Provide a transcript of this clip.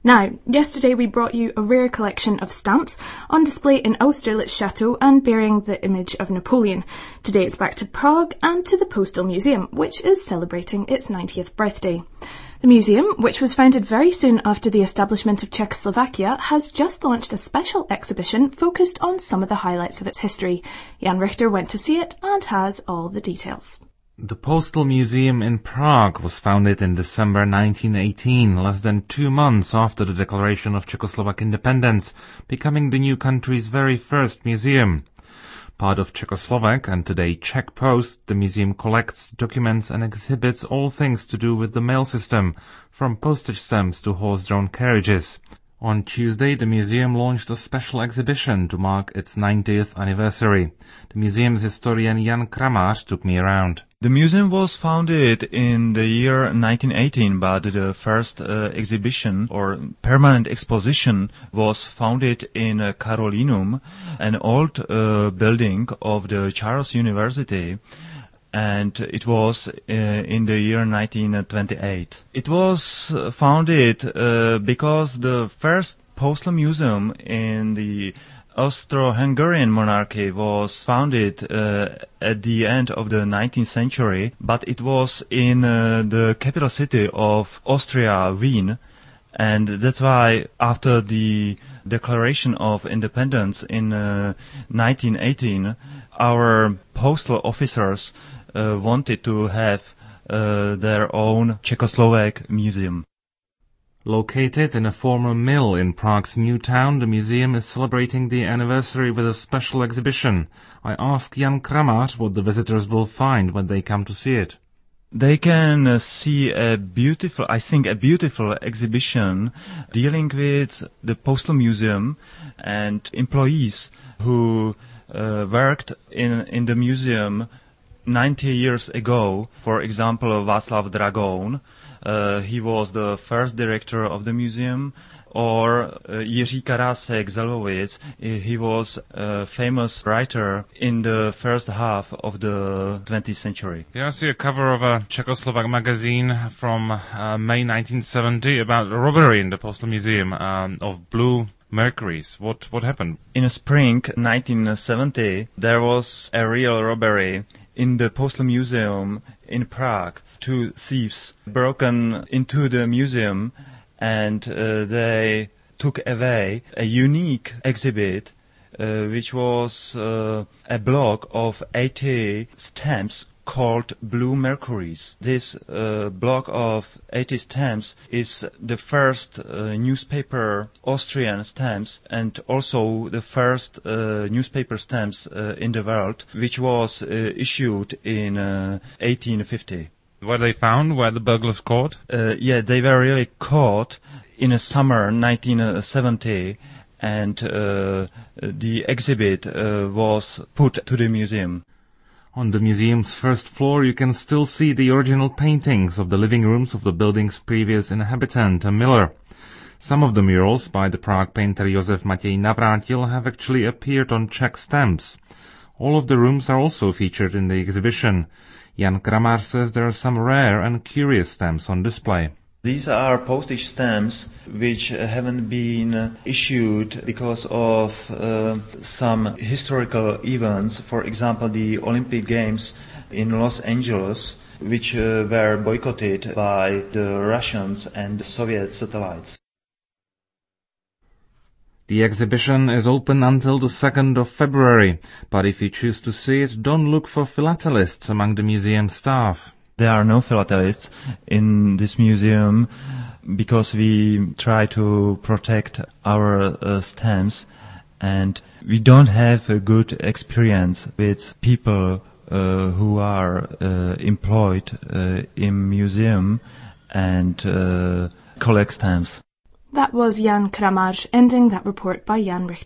Now, yesterday we brought you a rare collection of stamps on display in Austerlitz Chateau and bearing the image of Napoleon. Today it's back to Prague and to the Postal Museum, which is celebrating its 90th birthday. The museum, which was founded very soon after the establishment of Czechoslovakia, has just launched a special exhibition focused on some of the highlights of its history. Jan Richter went to see it and has all the details. The Postal Museum in Prague was founded in December 1918, less than 2 months after the declaration of Czechoslovak independence, becoming the new country's very first museum. Part of Czechoslovak and today Czech Post, the museum collects, documents and exhibits all things to do with the mail system, from postage stamps to horse-drawn carriages. On Tuesday, the museum launched a special exhibition to mark its 90th anniversary. The museum's historian Jan Kramar took me around. The museum was founded in the year 1918, but the first exhibition or permanent exposition was founded in Carolinum, an old building of the Charles University, and it was in the year 1928. It was founded because the first postal museum in the Austro-Hungarian monarchy was founded at the end of the 19th century, but it was in the capital city of Austria, Wien, and that's why after the Declaration of Independence in 1918, our postal officers wanted to have their own Czechoslovak museum. Located in a former mill in Prague's new town, the museum is celebrating the anniversary with a special exhibition. I asked Jan Kramar what the visitors will find when they come to see it. They can see a beautiful exhibition dealing with the Postal Museum and employees who worked in the museum 90 years ago. For example, Václav Dragon, he was the first director of the museum, or Jiří Karásek-Zelowitz, he was a famous writer in the first half of the 20th century. Here I see a cover of a Czechoslovak magazine from May 1970 about a robbery in the Postal Museum of blue Mercuries. What happened? In spring 1970, there was a real robbery in the Postal Museum in Prague. 2 thieves broken into the museum and they took away a unique exhibit which was a block of 80 stamps called Blue Mercuries. This block of 80 stamps is the first newspaper Austrian stamps and also the first newspaper stamps in the world, which was issued in 1850. Were they found? Were the burglars caught? Yeah, they were really caught in the summer 1970, and the exhibit was put to the museum. On the museum's first floor you can still see the original paintings of the living rooms of the building's previous inhabitant, a miller. Some of the murals by the Prague painter Josef Matěj Navrátil have actually appeared on Czech stamps. All of the rooms are also featured in the exhibition. Jan Kramar says there are some rare and curious stamps on display. These are postage stamps which haven't been issued because of some historical events. For example, the Olympic Games in Los Angeles, which were boycotted by the Russians and the Soviet satellites. The exhibition is open until the 2nd of February, but if you choose to see it, don't look for philatelists among the museum staff. There are no philatelists in this museum because we try to protect our stamps, and we don't have a good experience with people who are employed in museum and collect stamps. That was Jan Kramar, ending that report by Jan Richter.